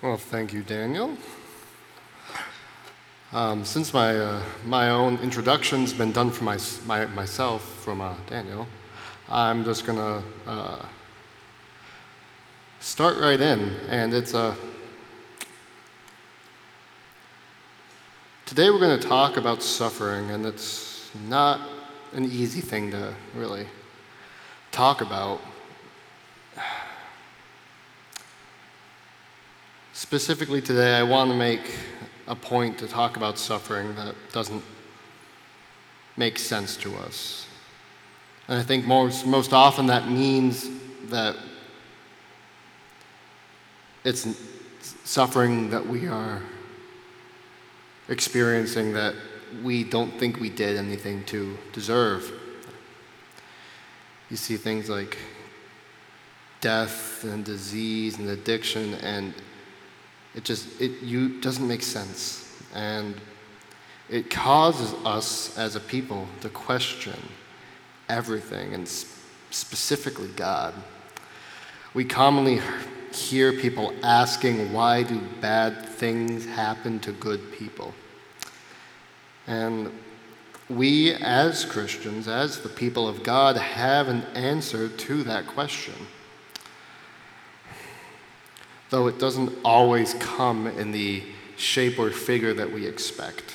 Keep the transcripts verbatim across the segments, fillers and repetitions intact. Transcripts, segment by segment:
Well, thank you, Daniel. Um, since my uh, my own introduction's been done for my, my myself from uh, Daniel, I'm just gonna uh, start right in, and it's a. Uh, today we're going to talk about suffering, and it's not an easy thing to really talk about. Specifically today, I want to make a point to talk about suffering that doesn't make sense to us. And I think most, most often that means that it's suffering that we are experiencing that we don't think we did anything to deserve. You see things like death and disease and addiction, and It just it you doesn't make sense, and it causes us as a people to question everything, and specifically God. We commonly hear people asking, why do bad things happen to good people? And we as Christians, as the people of God, have an answer to that question, though it doesn't always come in the shape or figure that we expect.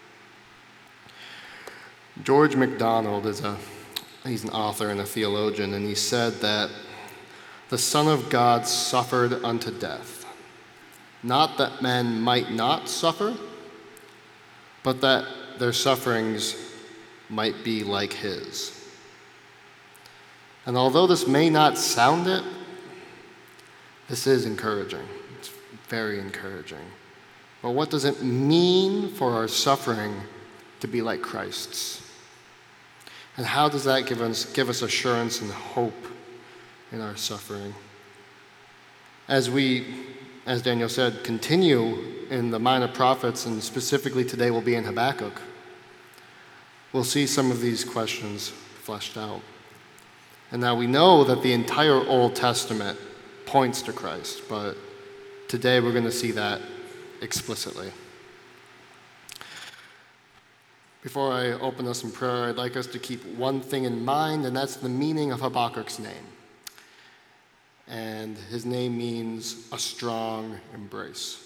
George MacDonald is a he's an author and a theologian, and he said that the Son of God suffered unto death, not that men might not suffer, but that their sufferings might be like his. And although this may not sound it, this is encouraging. It's very encouraging. But what does it mean for our suffering to be like Christ's? And how does that give us, give us assurance and hope in our suffering? As we, as Daniel said, continue in the Minor Prophets, and specifically today we'll be in Habakkuk, we'll see some of these questions fleshed out. And now we know that the entire Old Testament points to Christ, but today we're going to see that explicitly. Before I open us in prayer, I'd like us to keep one thing in mind, and that's the meaning of Habakkuk's name. And his name means a strong embrace.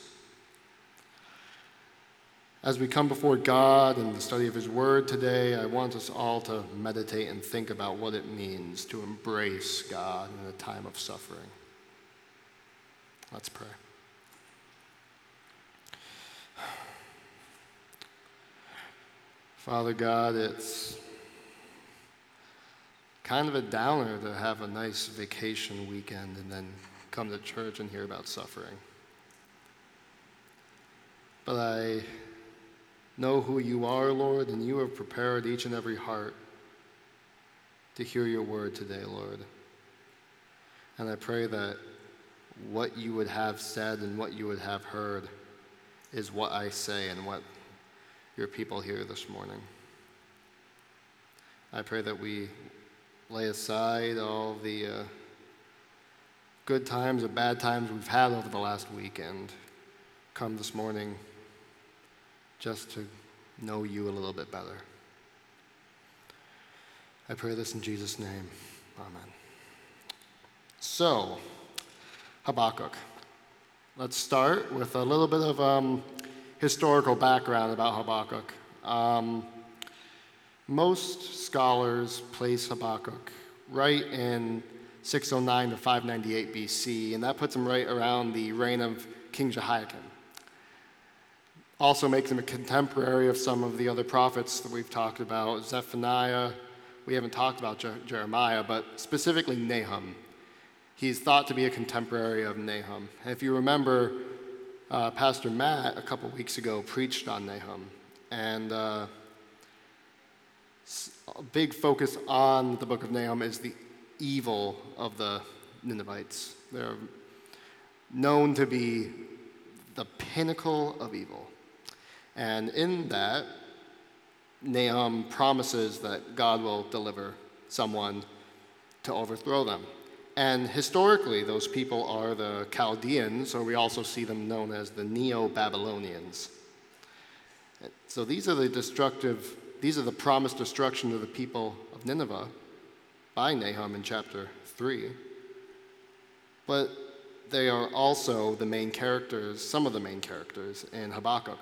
As we come before God in the study of his word today, I want us all to meditate and think about what it means to embrace God in a time of suffering. Let's pray. Father God, it's kind of a downer to have a nice vacation weekend and then come to church and hear about suffering. But I know who you are, Lord, and you have prepared each and every heart to hear your word today, Lord. And I pray that what you would have said and what you would have heard is what I say and what your people hear this morning. I pray that we lay aside all the uh, good times or bad times we've had over the last week and come this morning just to know you a little bit better. I pray this in Jesus' name. Amen. So, Habakkuk. Let's start with a little bit of um, historical background about Habakkuk. Um, most scholars place Habakkuk right in six oh nine to five ninety-eight B C, and that puts him right around the reign of King Jehoiakim. Also makes him a contemporary of some of the other prophets that we've talked about. Zephaniah, we haven't talked about Je- Jeremiah, but specifically Nahum. He's thought to be a contemporary of Nahum. And if you remember, uh, Pastor Matt a couple weeks ago preached on Nahum, and uh, a big focus on the book of Nahum is the evil of the Ninevites. They're known to be the pinnacle of evil. And in that, Nahum promises that God will deliver someone to overthrow them. And historically, those people are the Chaldeans, or we also see them known as the Neo-Babylonians. So these are the destructive, these are the promised destruction of the people of Nineveh by Nahum in chapter three. But they are also the main characters, some of the main characters in Habakkuk.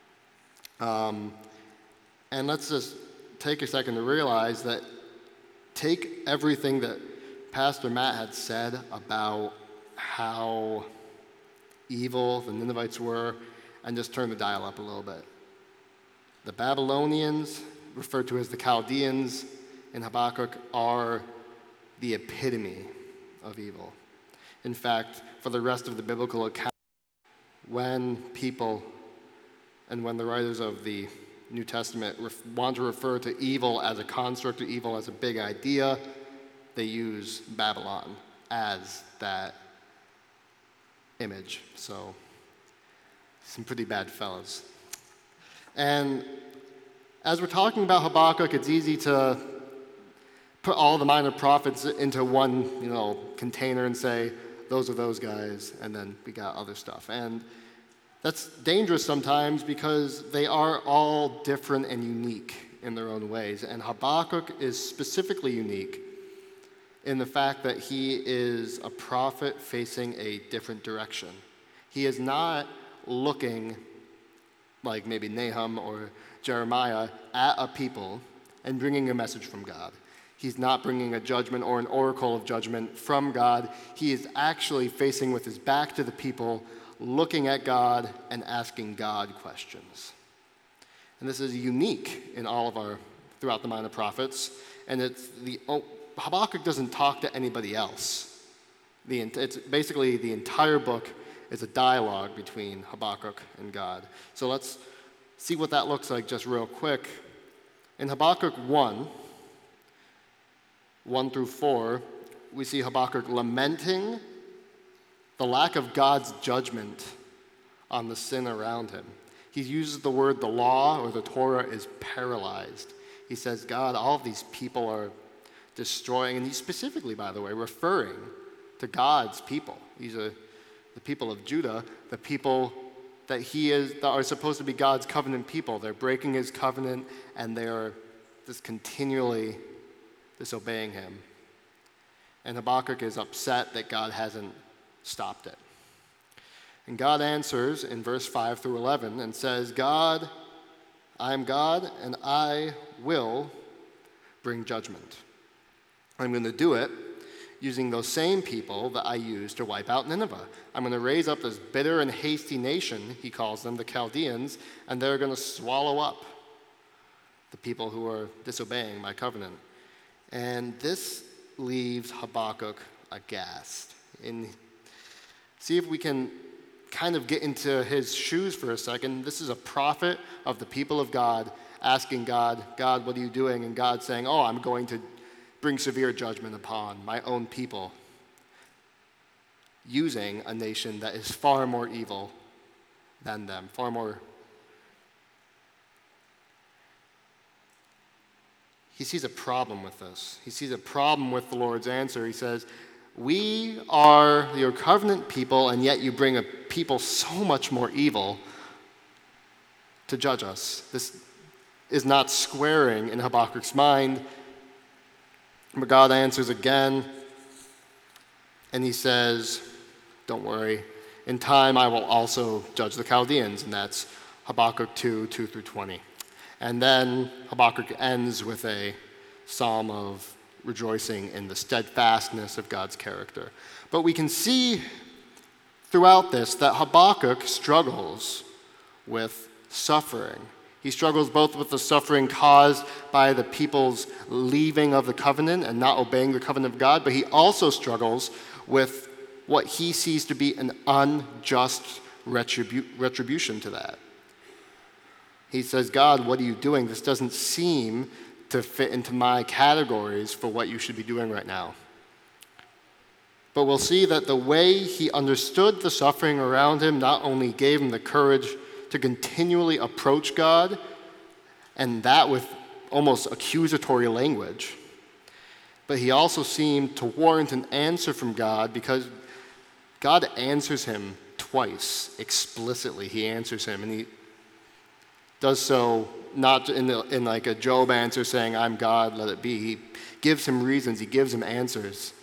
Um, and let's just take a second to realize that take everything that Pastor Matt had said about how evil the Ninevites were and just turn the dial up a little bit. The Babylonians, referred to as the Chaldeans in Habakkuk, are the epitome of evil. In fact, for the rest of the biblical account, when people and when the writers of the New Testament ref- want to refer to evil as a construct or evil as a big idea, they use Babylon as that image. So, some pretty bad fellows. And as we're talking about Habakkuk, it's easy to put all the minor prophets into one, you know, container and say, those are those guys, and then we got other stuff. And that's dangerous sometimes because they are all different and unique in their own ways. And Habakkuk is specifically unique in the fact that he is a prophet facing a different direction. He is not looking like maybe Nahum or Jeremiah at a people and bringing a message from God. He's not bringing a judgment or an oracle of judgment from God. He is actually facing with his back to the people, looking at God and asking God questions. And this is unique in all of our, throughout the minor prophets. And it's the, oh, Habakkuk doesn't talk to anybody else. The, it's basically the entire book is a dialogue between Habakkuk and God. So let's see what that looks like just real quick. In Habakkuk one, one through four, we see Habakkuk lamenting the lack of God's judgment on the sin around him. He uses the word the law or the Torah is paralyzed. He says, God, all of these people are destroying, and he's specifically, by the way, referring to God's people. These are the people of Judah, the people that he is that are supposed to be God's covenant people. They're breaking his covenant, and they're just continually disobeying him. And Habakkuk is upset that God hasn't stopped it. And God answers in verse five through eleven and says, God, I am God, and I will bring judgment. I'm going to do it using those same people that I used to wipe out Nineveh. I'm going to raise up this bitter and hasty nation, he calls them, the Chaldeans, and they're going to swallow up the people who are disobeying my covenant. And this leaves Habakkuk aghast. And see if we can kind of get into his shoes for a second. This is a prophet of the people of God asking God, God, what are you doing? And God saying, oh, I'm going to bring severe judgment upon my own people, using a nation that is far more evil than them, far more. He sees a problem with this. He sees a problem with the Lord's answer. He says, we are your covenant people, and yet you bring a people so much more evil to judge us. This is not squaring in Habakkuk's mind. But God answers again, and he says, don't worry, in time I will also judge the Chaldeans, and that's Habakkuk two, two through twenty. And then Habakkuk ends with a psalm of rejoicing in the steadfastness of God's character. But we can see throughout this that Habakkuk struggles with suffering. He struggles both with the suffering caused by the people's leaving of the covenant and not obeying the covenant of God, but he also struggles with what he sees to be an unjust retribu- retribution to that. He says, God, what are you doing? This doesn't seem to fit into my categories for what you should be doing right now. But we'll see that the way he understood the suffering around him not only gave him the courage to continually approach God, and that with almost accusatory language, but he also seemed to warrant an answer from God because God answers him twice explicitly. He answers him, and he does so not in, the, in like a Job answer saying, I'm God, let it be. He gives him reasons. He gives him answers.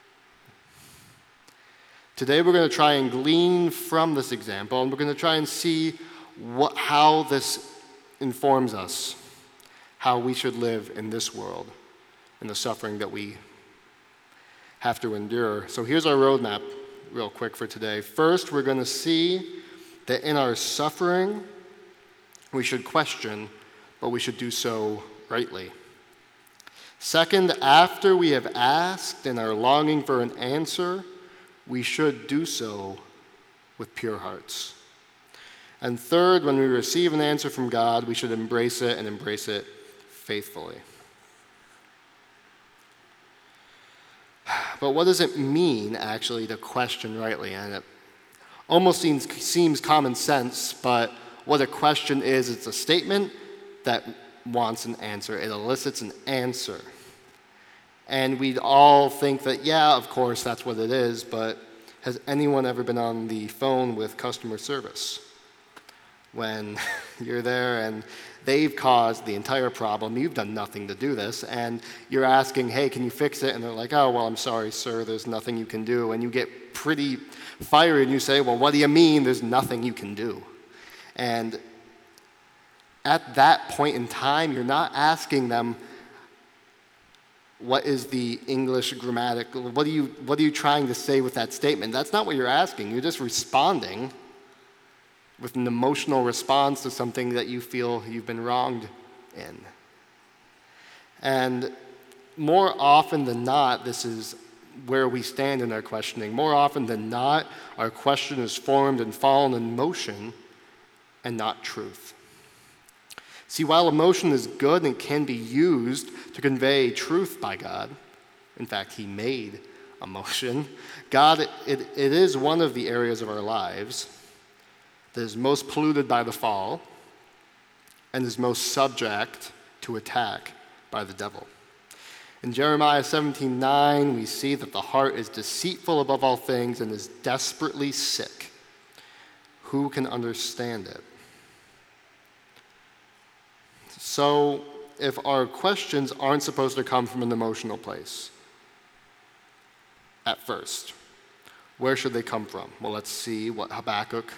Today we're going to try and glean from this example, and we're going to try and see what, how this informs us, how we should live in this world, and the suffering that we have to endure. So here's our roadmap real quick for today. First, we're going to see that in our suffering, we should question, but we should do so rightly. Second, after we have asked and are longing for an answer, we should do so with pure hearts. And third, when we receive an answer from God, we should embrace it and embrace it faithfully. But what does it mean, actually, to question rightly? And it almost seems, seems common sense, but what a question is, it's a statement that wants an answer. It elicits an answer. And we'd all think that, yeah, of course, that's what it is, but has anyone ever been on the phone with customer service? When you're there and they've caused the entire problem, you've done nothing to do this, and you're asking, hey, can you fix it? And they're like, oh, well, I'm sorry, sir, there's nothing you can do. And you get pretty fiery and you say, well, what do you mean there's nothing you can do? And at that point in time, you're not asking them, what is the English grammatical, what are you, what are you trying to say with that statement? That's not what you're asking. You're just responding with an emotional response to something that you feel you've been wronged in. And more often than not, this is where we stand in our questioning. More often than not, our question is formed and fallen in motion and not truth. See, while emotion is good and can be used to convey truth by God, in fact, he made emotion, God, it, it is one of the areas of our lives that is most polluted by the fall and is most subject to attack by the devil. In Jeremiah seventeen nine, we see that the heart is deceitful above all things and is desperately sick. Who can understand it? So, if our questions aren't supposed to come from an emotional place at first, where should they come from? Well, let's see what Habakkuk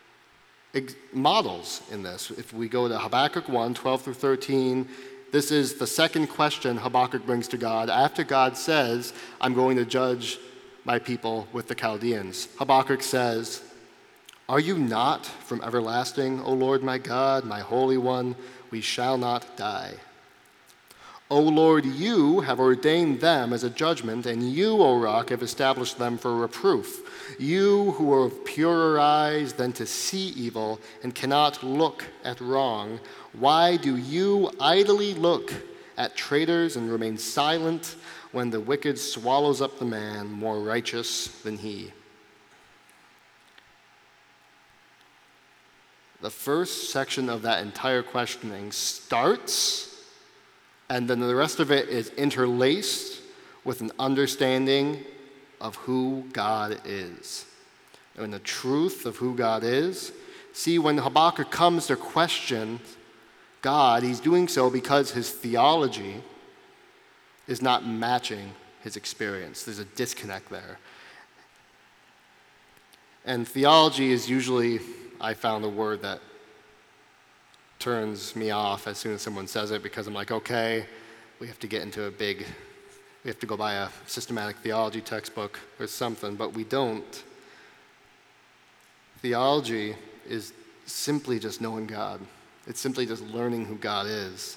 models in this. If we go to Habakkuk one, twelve through thirteen, this is the second question Habakkuk brings to God after God says, I'm going to judge my people with the Chaldeans. Habakkuk says, are you not from everlasting, O Lord my God, my Holy One? We shall not die. O Lord, you have ordained them as a judgment, and you, O Rock, have established them for reproof. You who are of purer eyes than to see evil and cannot look at wrong, why do you idly look at traitors and remain silent when the wicked swallows up the man more righteous than he? The first section of that entire questioning starts, and then the rest of it is interlaced with an understanding of who God is. And the truth of who God is. See, when Habakkuk comes to question God, he's doing so because his theology is not matching his experience. There's a disconnect there. And theology is usually, I found, a word that turns me off as soon as someone says it, because I'm like, okay, we have to get into a big, we have to go buy a systematic theology textbook or something, but we don't. Theology is simply just knowing God. It's simply just learning who God is.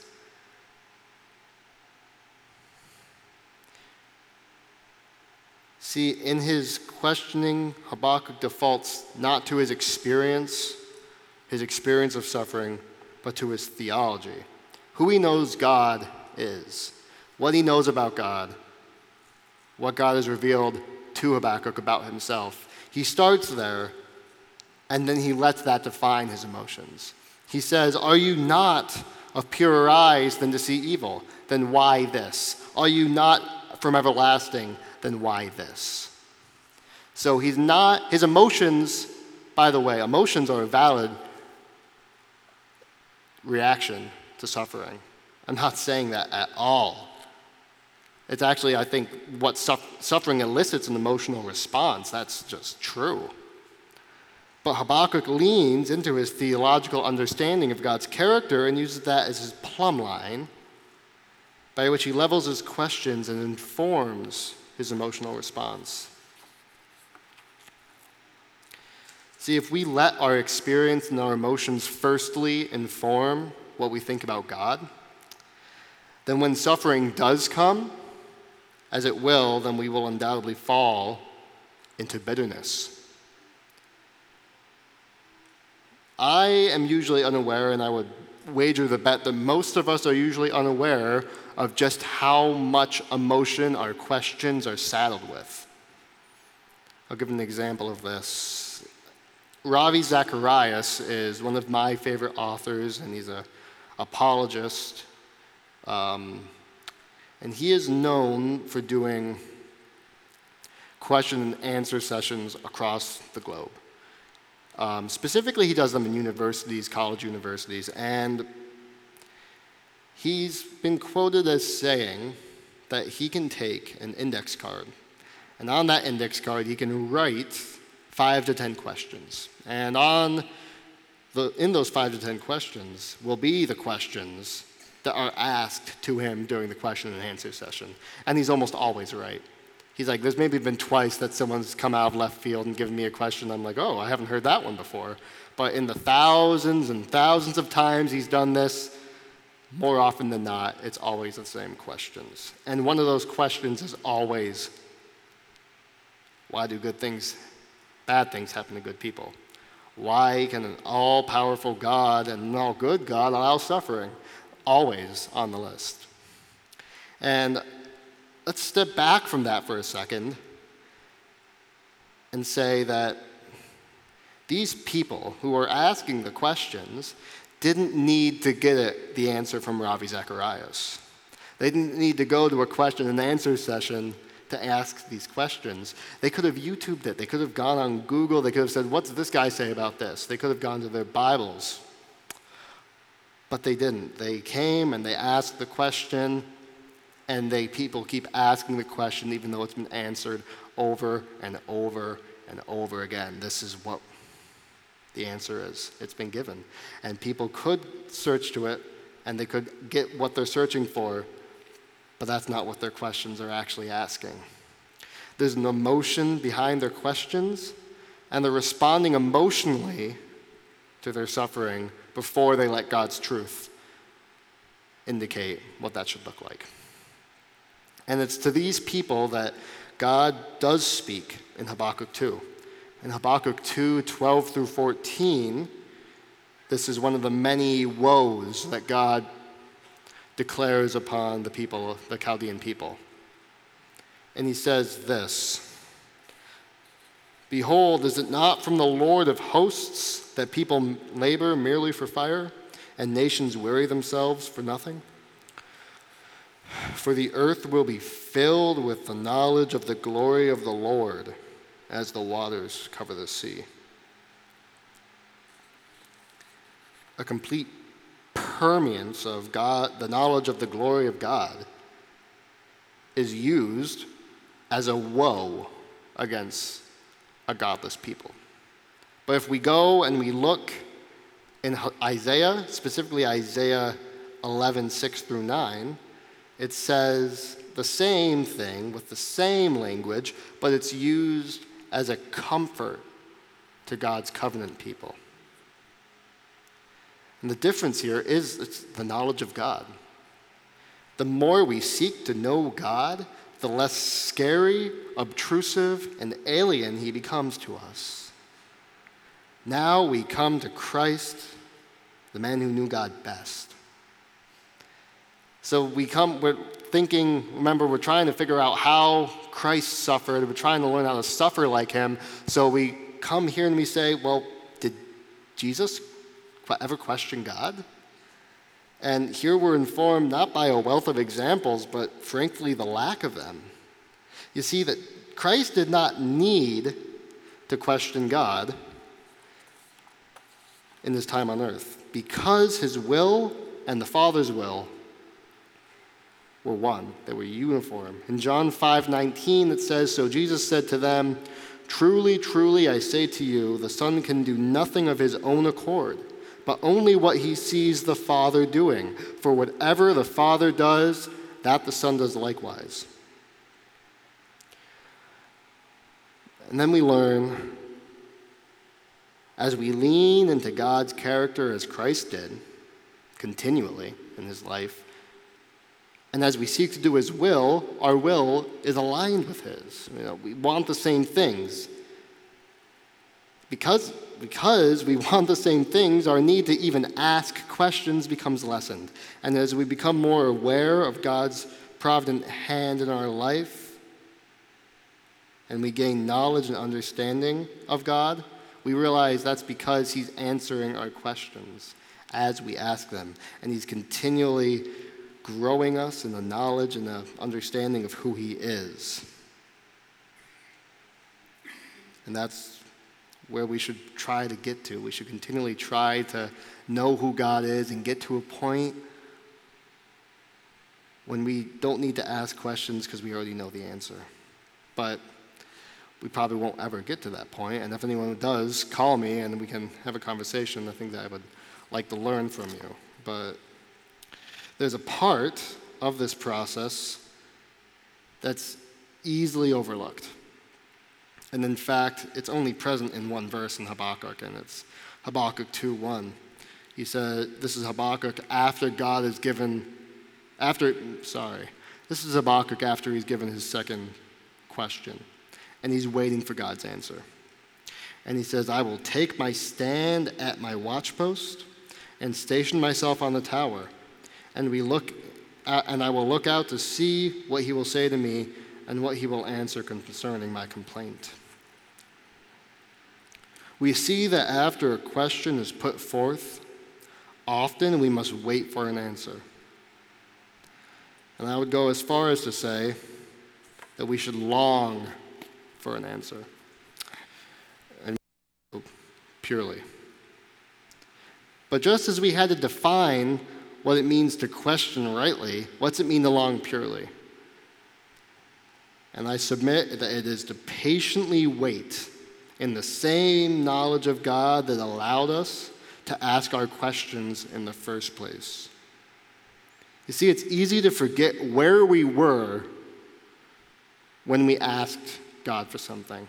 See, in his questioning, Habakkuk defaults not to his experience, his experience of suffering, but to his theology. Who he knows God is, what he knows about God, what God has revealed to Habakkuk about himself. He starts there, and then he lets that define his emotions. He says, are you not of purer eyes than to see evil? Then why this? Are you not from everlasting, then why this? So he's not, his emotions, by the way, emotions are a valid reaction to suffering. I'm not saying that at all. It's actually, I think, what suffering elicits an emotional response. That's just true. But Habakkuk leans into his theological understanding of God's character and uses that as his plumb line by which he levels his questions and informs his emotional response. See, if we let our experience and our emotions firstly inform what we think about God, then when suffering does come, as it will, then we will undoubtedly fall into bitterness. I am usually unaware, and I would wager the bet that most of us are usually unaware of just how much emotion our questions are saddled with. I'll give an example of this. Ravi Zacharias is one of my favorite authors, and he's an apologist. Um, and he is known for doing question and answer sessions across the globe. Um, specifically, he does them in universities, college universities, and he's been quoted as saying that he can take an index card, and on that index card, he can write five to ten questions. And on the, in those five to ten questions will be the questions that are asked to him during the question and answer session. And he's almost always right. He's like, there's maybe been twice that someone's come out of left field and given me a question. I'm like, oh, I haven't heard that one before. But in the thousands and thousands of times he's done this, more often than not, it's always the same questions. And one of those questions is always, why do good things, bad things happen to good people? Why can an all-powerful God and an all-good God allow suffering? Always on the list. And let's step back from that for a second and say that these people who are asking the questions didn't need to get it, the answer from Ravi Zacharias. They didn't need to go to a question and answer session to ask these questions. They could have YouTubed it. They could have gone on Google. They could have said, what's this guy say about this? They could have gone to their Bibles. But they didn't. They came and they asked the question, and they people keep asking the question even though it's been answered over and over and over again. This is what the answer is. It's been given. And people could search to it, and they could get what they're searching for, but that's not what their questions are actually asking. There's an emotion behind their questions, and they're responding emotionally to their suffering before they let God's truth indicate what that should look like. And it's to these people that God does speak in Habakkuk two. In Habakkuk two, twelve through fourteen, this is one of the many woes that God declares upon the people, the Chaldean people. And he says this, behold, is it not from the Lord of hosts that people labor merely for fire, and nations weary themselves for nothing? For the earth will be filled with the knowledge of the glory of the Lord as the waters cover the sea. A complete permeance of God, the knowledge of the glory of God, is used as a woe against a godless people. But if we go and we look in Isaiah, specifically Isaiah eleven, six through nine, it says the same thing with the same language, but it's used as a comfort to God's covenant people. And the difference here is it's the knowledge of God. The more we seek to know God, the less scary, obtrusive, and alien he becomes to us. Now we come to Christ, the man who knew God best. So we come, we're thinking, remember, we're trying to figure out how Christ suffered. We're trying to learn how to suffer like him. So we come here and we say, well, did Jesus ever question God? And here we're informed not by a wealth of examples, but frankly, the lack of them. You see that Christ did not need to question God in his time on earth, because his will and the Father's will were one. They were uniform. In John five nineteen, it says, "So Jesus said to them, 'Truly, truly, I say to you, the Son can do nothing of his own accord, but only what he sees the Father doing. For whatever the Father does, that the Son does likewise.'" And then we learn, as we lean into God's character as Christ did continually in his life, and as we seek to do his will, our will is aligned with his. You know, we want the same things. Because, because we want the same things, our need to even ask questions becomes lessened. And as we become more aware of God's provident hand in our life, and we gain knowledge and understanding of God, we realize that's because he's answering our questions as we ask them. And he's continually growing us in the knowledge and the understanding of who he is. And that's where we should try to get to. We should continually try to know who God is and get to a point when we don't need to ask questions because we already know the answer. But we probably won't ever get to that point. And if anyone does, call me and we can have a conversation. I think that I would like to learn from you. But there's a part of this process that's easily overlooked. And in fact, it's only present in one verse in Habakkuk, and it's Habakkuk two one. He said, this is Habakkuk after God has given, after, sorry, this is Habakkuk after he's given his second question, and he's waiting for God's answer. And he says, "I will take my stand at my watchpost and station myself on the tower. And we look, at, and I will look out to see what he will say to me and what he will answer concerning my complaint." We see that after a question is put forth, often we must wait for an answer. And I would go as far as to say that we should long for an answer, and purely. But just as we had to define what it means to question rightly, what's it mean to long purely? And I submit that it is to patiently wait in the same knowledge of God that allowed us to ask our questions in the first place. You see, it's easy to forget where we were when we asked God for something.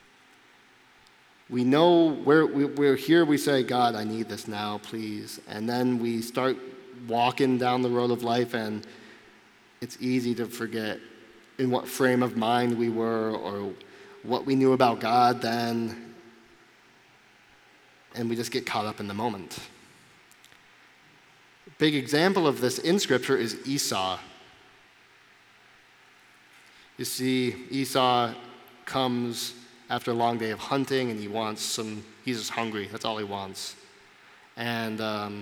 We know where we're here, we say, "God, I need this now, please." And then we start walking down the road of life, and it's easy to forget in what frame of mind we were or what we knew about God then, and we just get caught up in the moment. A big example of this in Scripture is Esau. You see, Esau comes after a long day of hunting, and he wants some, he's just hungry, that's all he wants. And um,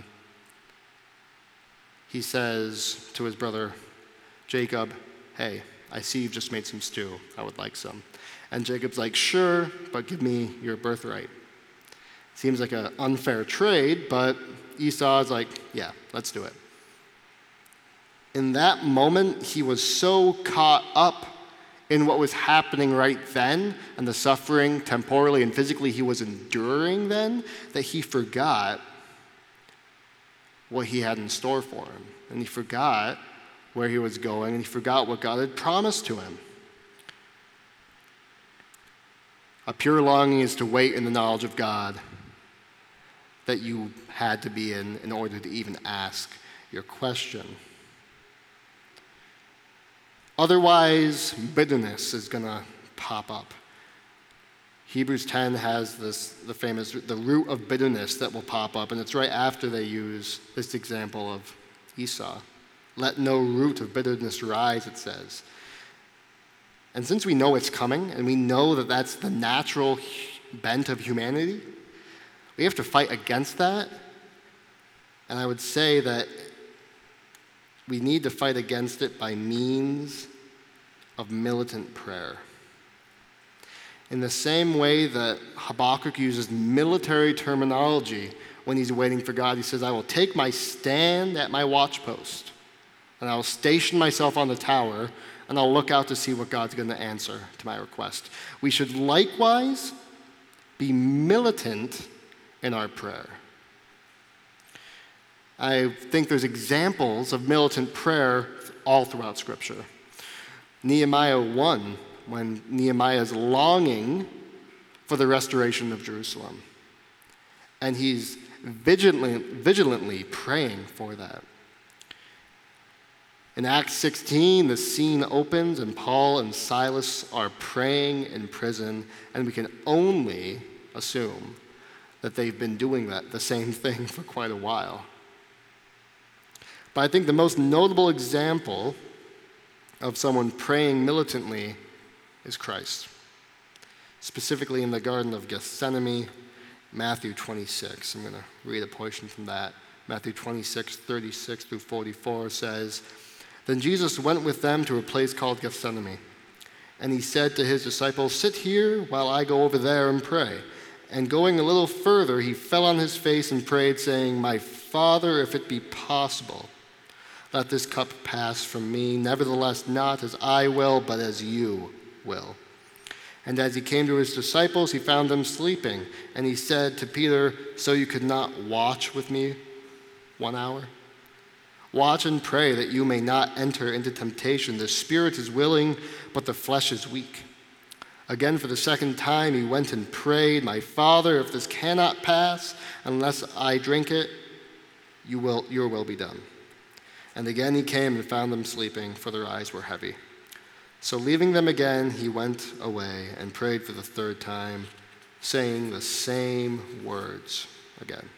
he says to his brother Jacob, "Hey, I see you've just made some stew. I would like some." And Jacob's like, "Sure, but give me your birthright." Seems like an unfair trade, but Esau's like, "Yeah, let's do it." In that moment, he was so caught up in what was happening right then and the suffering temporally and physically he was enduring then that he forgot what he had in store for him. And he forgot where he was going, and he forgot what God had promised to him. A pure longing is to wait in the knowledge of God that you had to be in in order to even ask your question. Otherwise, bitterness is going to pop up. Hebrews ten has this, the famous, the root of bitterness that will pop up, and it's right after they use this example of Esau. "Let no root of bitterness rise," it says. And since we know it's coming, and we know that that's the natural bent of humanity, we have to fight against that. And I would say that we need to fight against it by means of militant prayer. In the same way that Habakkuk uses military terminology when he's waiting for God, he says, I will take my stand at my watchpost, and I will station myself on the tower, and I'll look out to see what God's going to answer to my request. We should likewise be militant in our prayer. I think there's examples of militant prayer all throughout Scripture. Nehemiah one, when Nehemiah is longing for the restoration of Jerusalem. And he's vigilantly, vigilantly praying for that. In Acts sixteen, the scene opens and Paul and Silas are praying in prison, and we can only assume that they've been doing that, the same thing, for quite a while. But I think the most notable example of someone praying militantly is Christ, specifically in the Garden of Gethsemane, Matthew twenty-six. I'm going to read a portion from that. Matthew twenty-six, thirty-six through forty-four says, Then Jesus went with them to a place called Gethsemane, and he said to his disciples, Sit here while I go over there and pray. And going a little further, he fell on his face and prayed, saying, My Father, if it be possible, let this cup pass from me. Nevertheless, not as I will, but as you will. And as he came to his disciples, he found them sleeping. And he said to Peter, So you could not watch with me one hour? Watch and pray that you may not enter into temptation. The spirit is willing, but the flesh is weak. Again, for the second time, he went and prayed, My Father, if this cannot pass unless I drink it, you will, your will be done. And again he came and found them sleeping, for their eyes were heavy. So leaving them again, he went away and prayed for the third time, saying the same words again.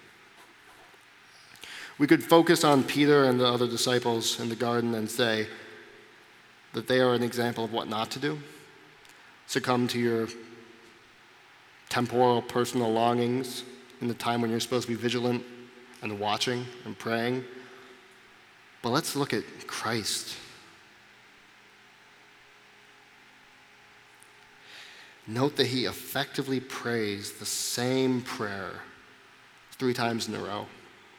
We could focus on Peter and the other disciples in the garden and say that they are an example of what not to do. Succumb to your temporal, personal longings in the time when you're supposed to be vigilant and watching and praying. But let's look at Christ. Note that he effectively prays the same prayer three times in a row.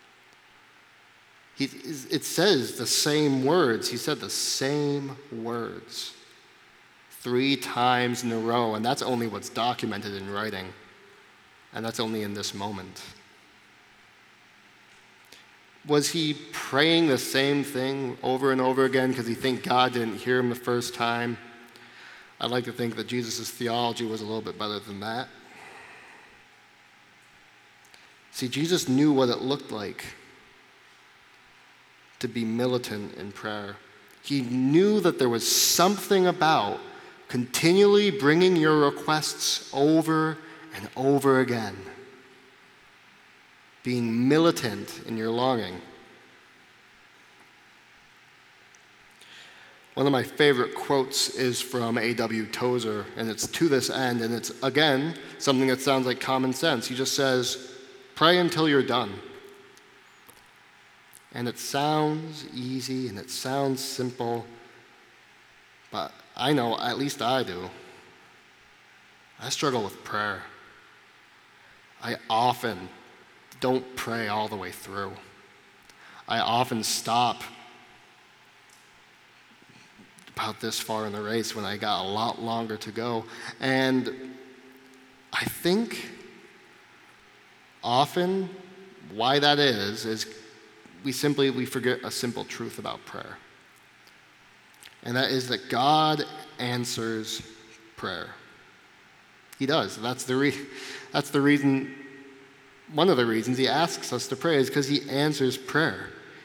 He, it says the same words. He said the same words three times in a row, and that's only what's documented in writing, and that's only in this moment. Was he praying the same thing over and over again because he think God didn't hear him the first time? I'd like to think that Jesus' theology was a little bit better than that. See, Jesus knew what it looked like to be militant in prayer. He knew that there was something about continually bringing your requests over and over again. Being militant in your longing. One of my favorite quotes is from A W Tozer, and it's to this end, and it's, again, something that sounds like common sense. He just says, pray until you're done. And it sounds easy, and it sounds simple, but I know, at least I do, I struggle with prayer. I often don't pray all the way through. I often stop about this far in the race when I got a lot longer to go. And I think often why that is, is we simply, we forget a simple truth about prayer. And that is that God answers prayer. He does. That's the re- that's the reason, one of the reasons he asks us to pray is because he answers prayer.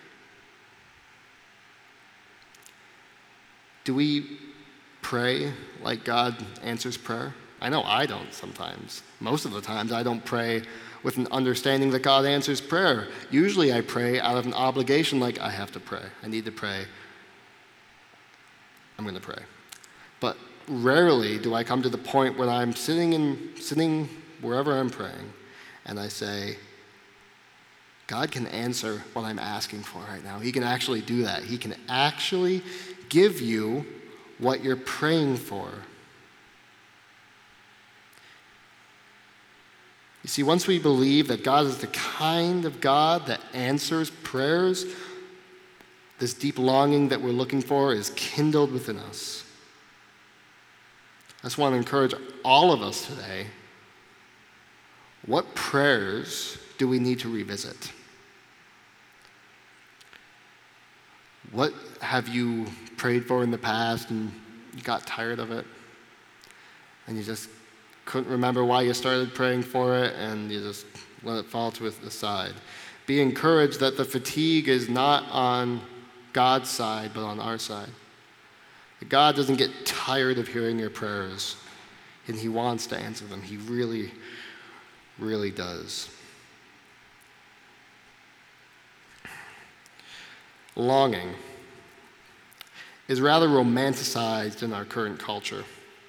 Do we pray like God answers prayer? I know I don't sometimes. Most of the times I don't pray with an understanding that God answers prayer. Usually I pray out of an obligation, like I have to pray. I need to pray. I'm going to pray. But rarely do I come to the point when I'm sitting in sitting wherever I'm praying and I say, God can answer what I'm asking for right now. He can actually do that. He can actually give you what you're praying for. You see, once we believe that God is the kind of God that answers prayers, this deep longing that we're looking for is kindled within us. I just want to encourage all of us today. What prayers do we need to revisit? What have you prayed for in the past and you got tired of it? And you just couldn't remember why you started praying for it, and you just let it fall to the side. Be encouraged that the fatigue is not on God's side, but on our side. That God doesn't get tired of hearing your prayers, and he wants to answer them. He really, really does. Longing is rather romanticized in our current culture.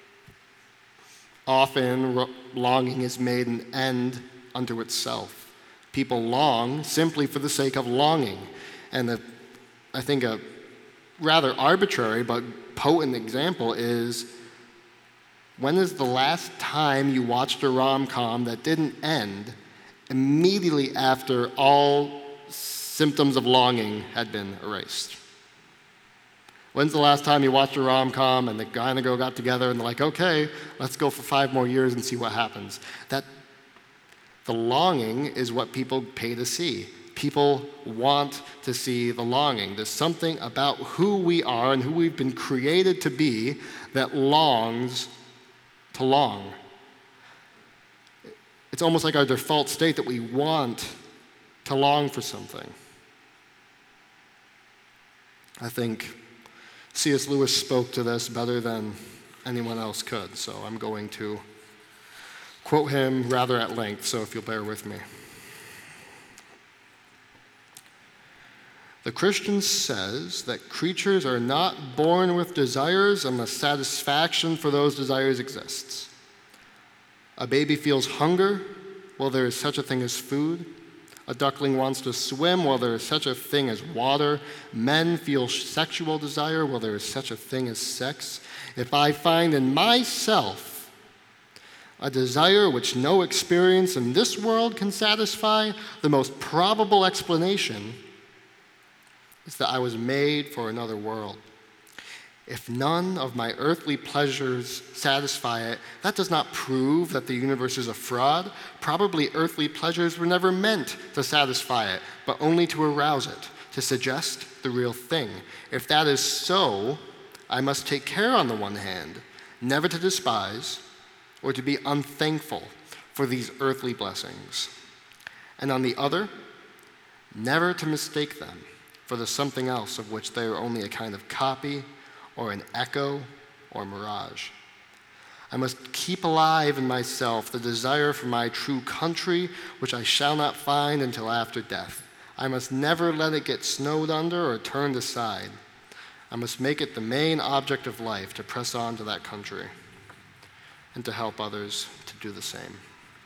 Often, ro- longing is made an end unto itself. People long simply for the sake of longing. And the, I think a rather arbitrary but potent example is, when is the last time you watched a rom-com that didn't end immediately after all symptoms of longing had been erased? When's the last time you watched a rom-com and the guy and the girl got together and they're like, okay, let's go for five more years and see what happens? That the longing is what people pay to see. People want to see the longing. There's something about who we are and who we've been created to be that longs to long. It's almost like our default state that we want to long for something. I think C S Lewis spoke to this better than anyone else could, so I'm going to quote him rather at length, so if you'll bear with me. The Christian says that creatures are not born with desires unless satisfaction for those desires exists. A baby feels hunger, well, there is such a thing as food. A duckling wants to swim, well, there is such a thing as water. Men feel sexual desire, well, there is such a thing as sex. If I find in myself a desire which no experience in this world can satisfy, the most probable explanation is that I was made for another world. If none of my earthly pleasures satisfy it, that does not prove that the universe is a fraud. Probably earthly pleasures were never meant to satisfy it, but only to arouse it, to suggest the real thing. If that is so, I must take care on the one hand, never to despise or to be unthankful for these earthly blessings, and on the other, never to mistake them for the something else of which they are only a kind of copy or an echo or mirage. I must keep alive in myself the desire for my true country, which I shall not find until after death. I must never let it get snowed under or turned aside. I must make it the main object of life to press on to that country and to help others to do the same.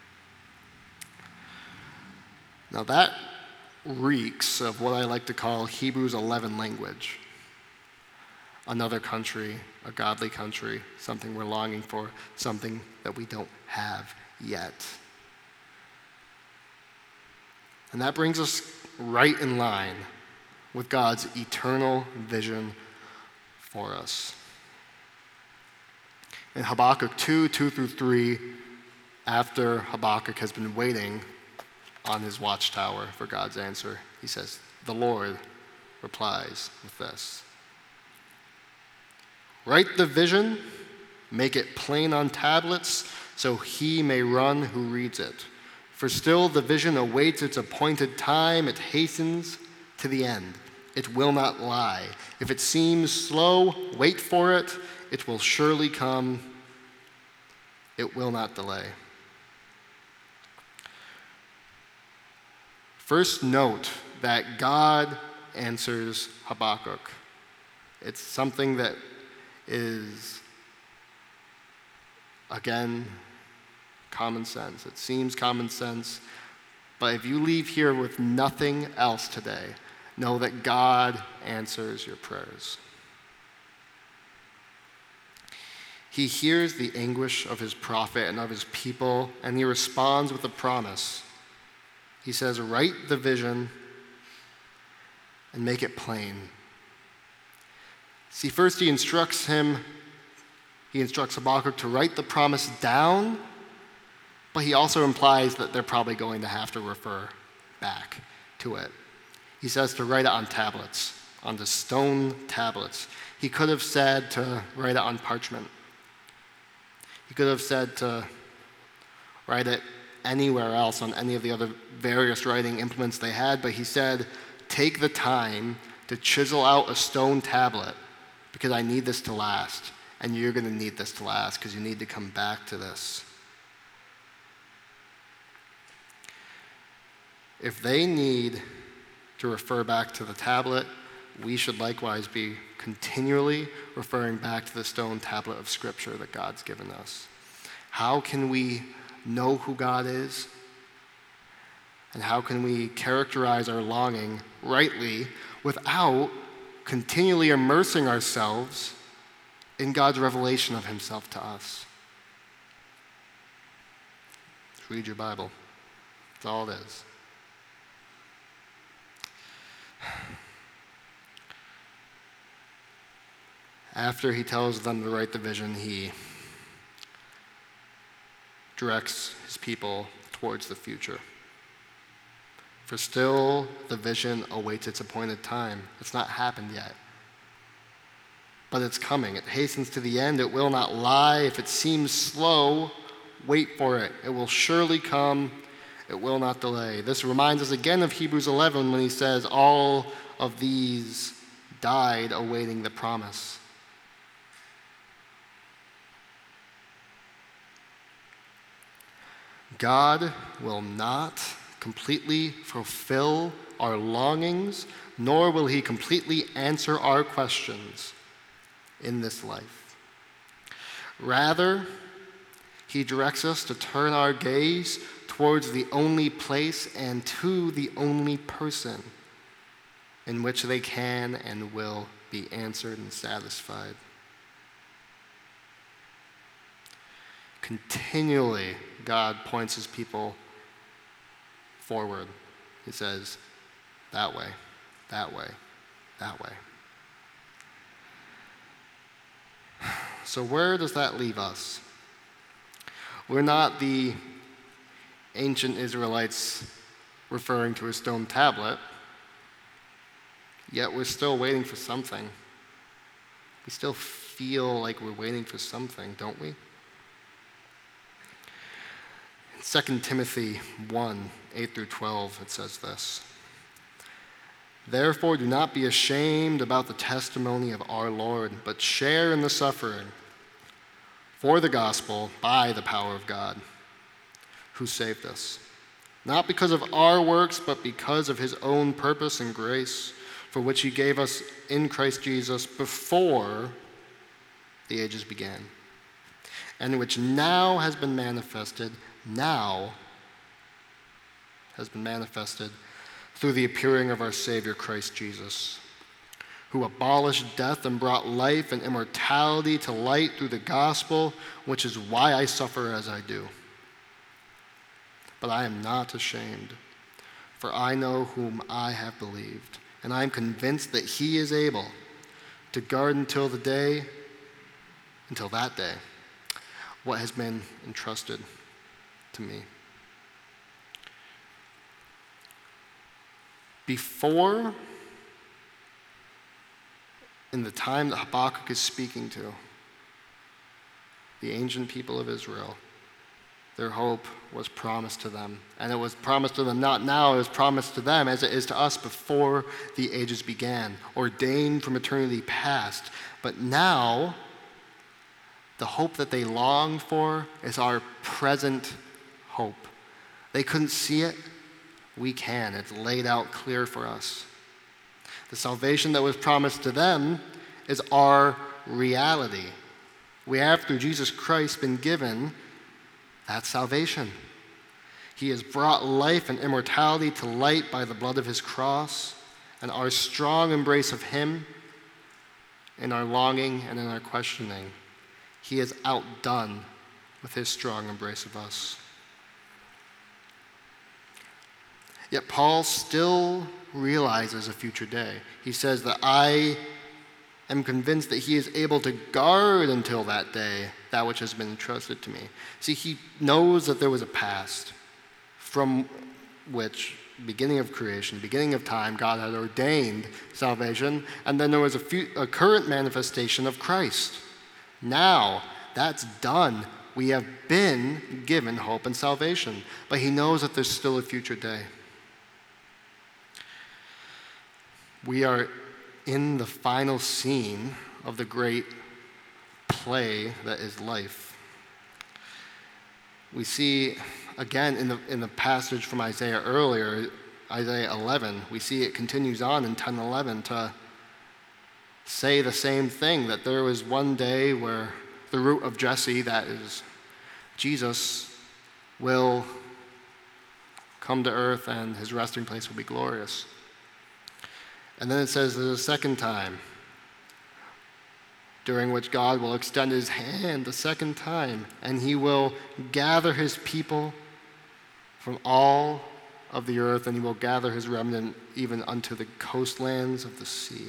Now that reeks of what I like to call Hebrews eleven language. Another country, a godly country, something we're longing for, something that we don't have yet. And that brings us right in line with God's eternal vision for us. In Habakkuk two, two through three, after Habakkuk has been waiting on his watchtower for God's answer, he says, the Lord replies with this. Write the vision, make it plain on tablets, so he may run who reads it. For still the vision awaits its appointed time, it hastens to the end. It will not lie. If it seems slow, wait for it. It will surely come. It will not delay. First, note that God answers Habakkuk. It's something that is, again, common sense. It seems common sense, but if you leave here with nothing else today, know that God answers your prayers. He hears the anguish of his prophet and of his people, and he responds with a promise. He says, write the vision and make it plain. See, first he instructs him, he instructs Habakkuk to write the promise down, but he also implies that they're probably going to have to refer back to it. He says to write it on tablets, on the stone tablets. He could have said to write it on parchment. He could have said to write it anywhere else on any of the other various writing implements they had, but he said, take the time to chisel out a stone tablet because I need this to last, and you're going to need this to last because you need to come back to this. If they need to refer back to the tablet, we should likewise be continually referring back to the stone tablet of Scripture that God's given us. How can we know who God is? And how can we characterize our longing rightly without continually immersing ourselves in God's revelation of himself to us? Just read your Bible. That's all it is. After he tells them to write the vision, he directs his people towards the future. For still the vision awaits its appointed time. It's not happened yet. But it's coming. It hastens to the end. It will not lie. If it seems slow, wait for it. It will surely come. It will not delay. This reminds us again of Hebrews eleven when he says, all of these died awaiting the promise. God will not completely fulfill our longings, nor will he completely answer our questions in this life. Rather, he directs us to turn our gaze towards the only place and to the only person in which they can and will be answered and satisfied. Continually, God points his people forward. He says, that way, that way, that way. So where does that leave us? We're not the ancient Israelites referring to a stone tablet, yet we're still waiting for something. We still feel like we're waiting for something, don't we? In Second Timothy one, eight through twelve, it says this. Therefore, do not be ashamed about the testimony of our Lord, but share in the suffering for the gospel by the power of God, who saved us, not because of our works, but because of his own purpose and grace, for which he gave us in Christ Jesus before the ages began, and which now has been manifested, now has been manifested through the appearing of our Savior Christ Jesus, who abolished death and brought life and immortality to light through the gospel, which is why I suffer as I do. But I am not ashamed, for I know whom I have believed, and I am convinced that he is able to guard until the day, until that day, what has been entrusted to me. Before, in the time that Habakkuk is speaking to, the ancient people of Israel, their hope was promised to them. And it was promised to them not now, it was promised to them as it is to us before the ages began, ordained from eternity past. But now, the hope that they longed for is our present hope. They couldn't see it. We can. It's laid out clear for us. The salvation that was promised to them is our reality. We have, through Jesus Christ, been given that salvation. He has brought life and immortality to light by the blood of his cross, and our strong embrace of him in our longing and in our questioning he is outdone with his strong embrace of us. Yet Paul still realizes a future day. He says that I am convinced that he is able to guard until that day that which has been entrusted to me. See, he knows that there was a past from which, beginning of creation, beginning of time, God had ordained salvation, and then there was a, few, a current manifestation of Christ. Now, that's done. We have been given hope and salvation, but he knows that there's still a future day. We are in the final scene of the great play that is life. We see, again, in the in the passage from Isaiah earlier, Isaiah eleven, we see it continues on in ten eleven to say the same thing, that there was one day where the root of Jesse, that is Jesus, will come to earth and his resting place will be glorious. And then it says there's a second time during which God will extend his hand a second time, and he will gather his people from all of the earth, and he will gather his remnant even unto the coastlands of the sea.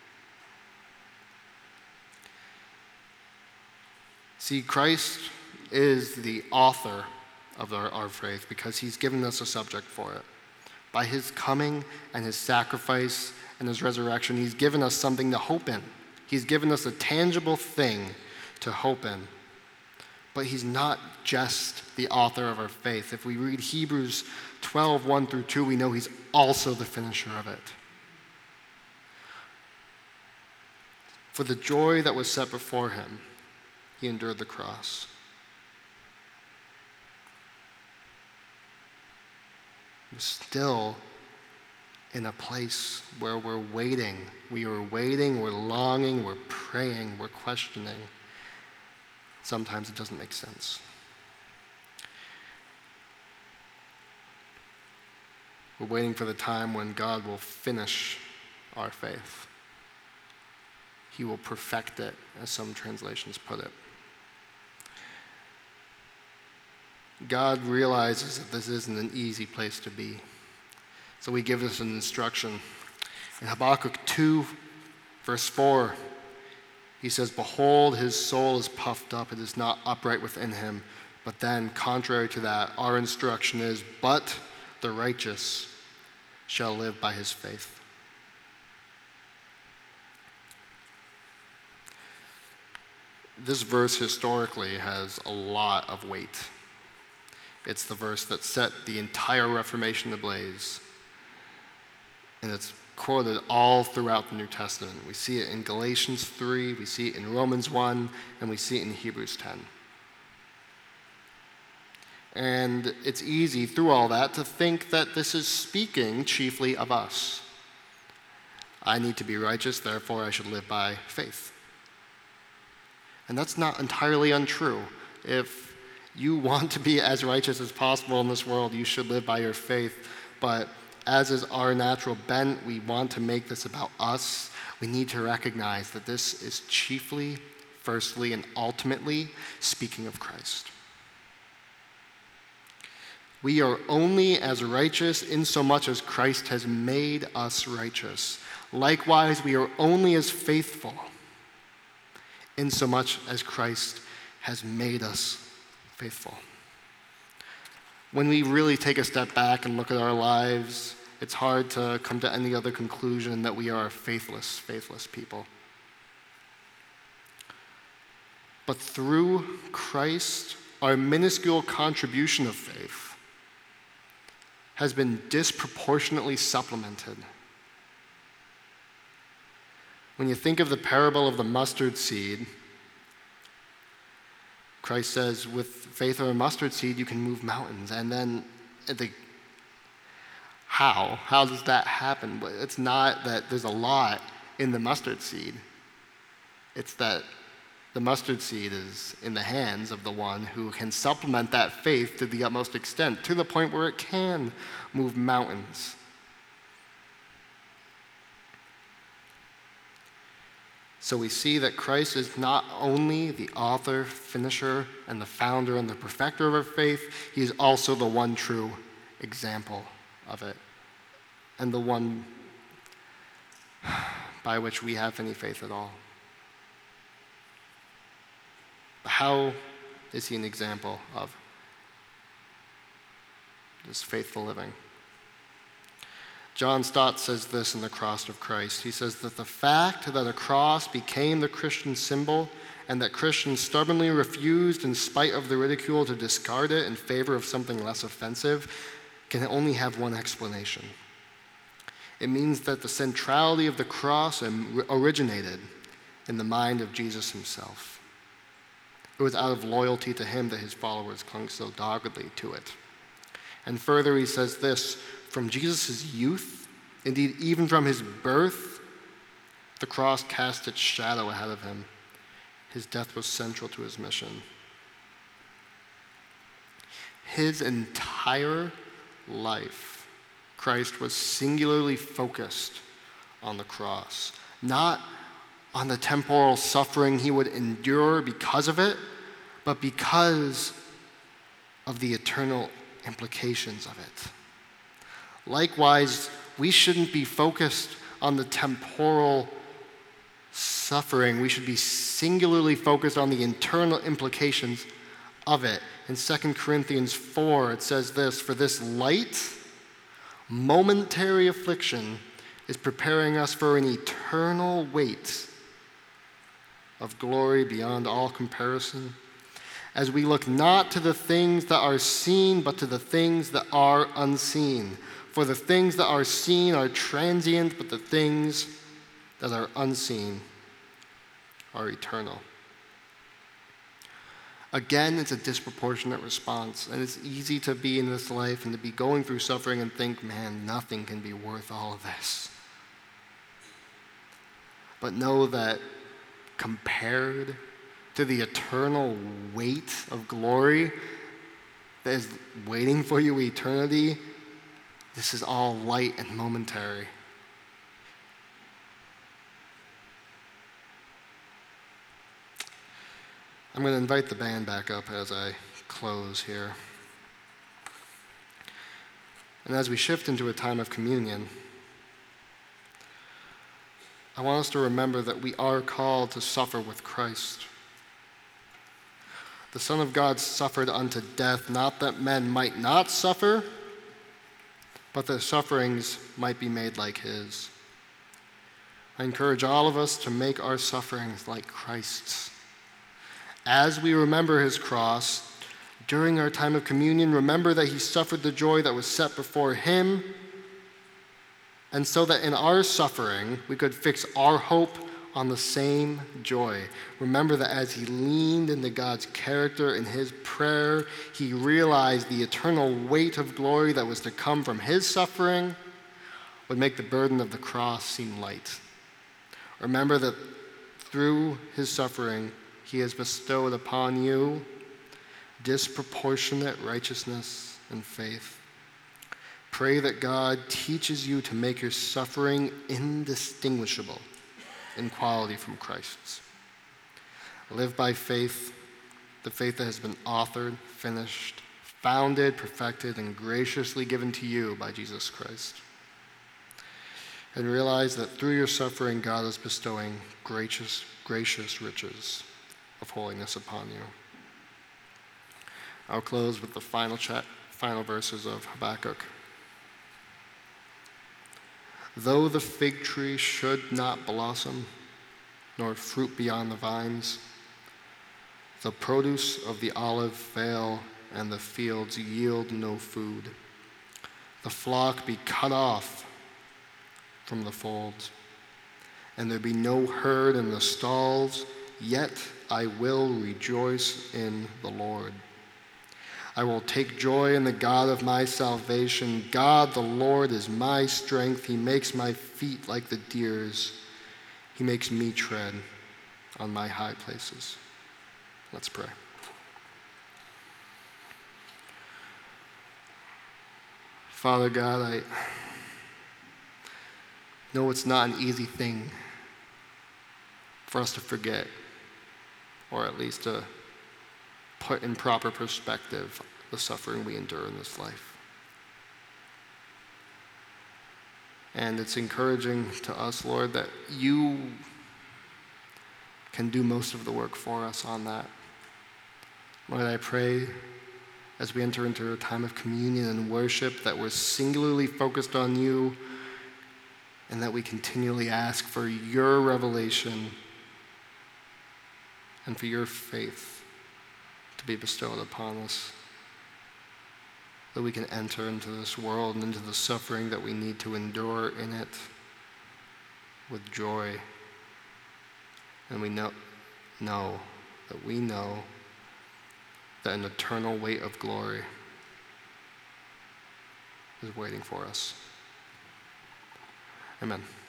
See, Christ is the author of our, our faith because he's given us a subject for it. By his coming and his sacrifice and his resurrection, he's given us something to hope in. He's given us a tangible thing to hope in. But he's not just the author of our faith. If we read Hebrews twelve, one through two, we know he's also the finisher of it. For the joy that was set before him, he endured the cross. We're still in a place where we're waiting. We are waiting, we're longing, we're praying, we're questioning. Sometimes it doesn't make sense. We're waiting for the time when God will finish our faith. He will perfect it, as some translations put it. God realizes that this isn't an easy place to be. So he gives us an instruction. In Habakkuk two, verse four, he says, "Behold, his soul is puffed up, it is not upright within him." But then, contrary to that, our instruction is, "But the righteous shall live by his faith." This verse historically has a lot of weight. It's the verse that set the entire Reformation ablaze. And it's quoted all throughout the New Testament. We see it in Galatians three, we see it in Romans one, and we see it in Hebrews ten. And it's easy through all that to think that this is speaking chiefly of us. I need to be righteous, therefore I should live by faith. And that's not entirely untrue. If you want to be as righteous as possible in this world, you should live by your faith. But as is our natural bent, we want to make this about us. We need to recognize that this is chiefly, firstly, and ultimately speaking of Christ. We are only as righteous insomuch as Christ has made us righteous. Likewise, we are only as faithful insomuch as Christ has made us faithful. When we really take a step back and look at our lives, it's hard to come to any other conclusion that we are faithless, faithless people. But through Christ, our minuscule contribution of faith has been disproportionately supplemented. When you think of the parable of the mustard seed, Christ says, with faith of a mustard seed, you can move mountains. And then, the, how? How does that happen? It's not that there's a lot in the mustard seed. It's that the mustard seed is in the hands of the one who can supplement that faith to the utmost extent, to the point where it can move mountains. So we see that Christ is not only the author, finisher, and the founder and the perfecter of our faith, he is also the one true example of it, and the one by which we have any faith at all. How is he an example of this faithful living? John Stott says this in The Cross of Christ. He says that the fact that a cross became the Christian symbol and that Christians stubbornly refused, in spite of the ridicule, to discard it in favor of something less offensive can only have one explanation. It means that the centrality of the cross originated in the mind of Jesus himself. It was out of loyalty to him that his followers clung so doggedly to it. And further, he says this: from Jesus' youth, indeed even from his birth, the cross cast its shadow ahead of him. His death was central to his mission. His entire life, Christ was singularly focused on the cross, not on the temporal suffering he would endure because of it, but because of the eternal implications of it. Likewise, we shouldn't be focused on the temporal suffering. We should be singularly focused on the internal implications of it. In Second Corinthians four, it says this: for this light, momentary affliction is preparing us for an eternal weight of glory beyond all comparison, as we look not to the things that are seen, but to the things that are unseen. For the things that are seen are transient, but the things that are unseen are eternal. Again, it's a disproportionate response, and it's easy to be in this life and to be going through suffering and think, man, nothing can be worth all of this. But know that compared to the eternal weight of glory that is waiting for you eternity, this is all light and momentary. I'm going to invite the band back up as I close here. And as we shift into a time of communion, I want us to remember that we are called to suffer with Christ. The Son of God suffered unto death, not that men might not suffer, but that sufferings might be made like his. I encourage all of us to make our sufferings like Christ's. As we remember his cross, during our time of communion, remember that he suffered the joy that was set before him, and so that in our suffering, we could fix our hope on the same joy. Remember that as he leaned into God's character in his prayer, he realized the eternal weight of glory that was to come from his suffering would make the burden of the cross seem light. Remember that through his suffering, he has bestowed upon you disproportionate righteousness and faith. Pray that God teaches you to make your suffering indistinguishable in quality from Christ's. Live by faith, the faith that has been authored, finished, founded, perfected, and graciously given to you by Jesus Christ. And realize that through your suffering, God is bestowing gracious, gracious riches of holiness upon you. I'll close with the final, chat, final verses of Habakkuk. Though the fig tree should not blossom, nor fruit be on the vines, the produce of the olive fail, and the fields yield no food, the flock be cut off from the folds, and there be no herd in the stalls, yet I will rejoice in the Lord. I will take joy in the God of my salvation. God, the Lord, is my strength. He makes my feet like the deer's. He makes me tread on my high places. Let's pray. Father God, I know it's not an easy thing for us to forget, or at least to put in proper perspective the suffering we endure in this life. And it's encouraging to us, Lord, that you can do most of the work for us on that. Lord, I pray as we enter into a time of communion and worship that we're singularly focused on you, and that we continually ask for your revelation and for your faith to be bestowed upon us, that we can enter into this world and into the suffering that we need to endure in it with joy. And we know, know that we know that an eternal weight of glory is waiting for us. Amen.